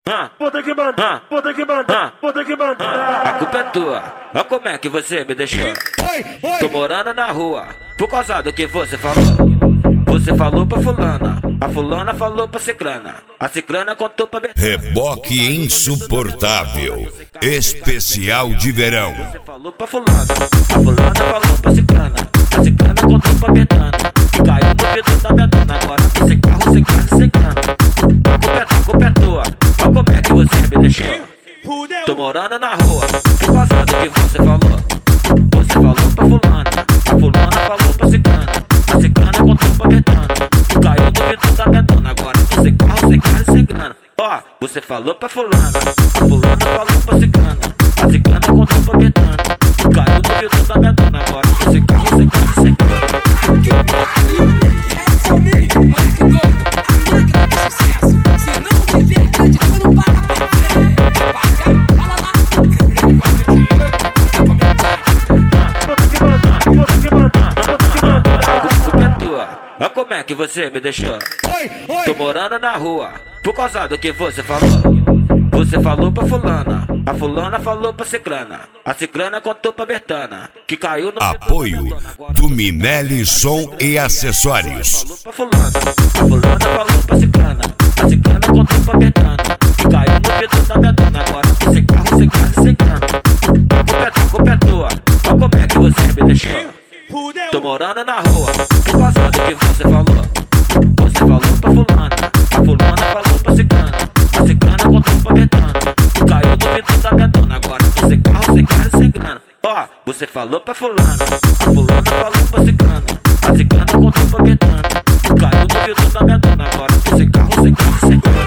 vou ter que mandar, vou ter que mandar, vou ter que mandar. A culpa é tua, olha como é que você me deixou. Tô morando na rua, por causa do que você falou. Você falou pra fulana, a fulana falou pra ciclana, a ciclana contou pra Betânia. Reboque insuportável, especial de verão. Você falou pra fulana, a fulana falou pra ciclana, a ciclana contou pra Betânia. Que caiu no vidro da Betânia, agora esse carro sem carro sem grana. A culpa é tua, olha como é que você me deixou. Tô morando na rua, por causa do que você falou. Você falou pra fulana, a fulana falou pra ciclana, a ciclana contou pra Betânia. Caiu no vidro da Betânia, agora você carro sem carro sem grana. Ó, você falou pra fulana, a fulana falou pra ciclana, a ciclana contou pra Betânia. Caiu no vidro da Betânia, agora você carro sem carro sem grana. Olha como é que você me deixou. Tô morando na rua, por causa do que você falou. Você falou pra fulana, a fulana falou pra ciclana, a ciclana contou pra Betânia. Que caiu no apoio do Minelli Som e Acessórios. Falou pra fulana, a fulana falou pra ciclana, a ciclana contou pra Betânia. Que caiu no vidro da Betânia, agora esse carro sem carro sem grana. A culpa é tua, olha como é que você me deixou. Tô morando na rua, por causa do que você falou. Você falou pra fulana, a fulana falou pra ciclana, a ciclana contou pra Betânia. Caiu no vidro da Betânia, agora você carro sem grana. Ó, você falou pra fulana, a fulana falou pra ciclana, a ciclana contou pra Betânia. Caiu no vidro da Betânia, agora você carro sem grana.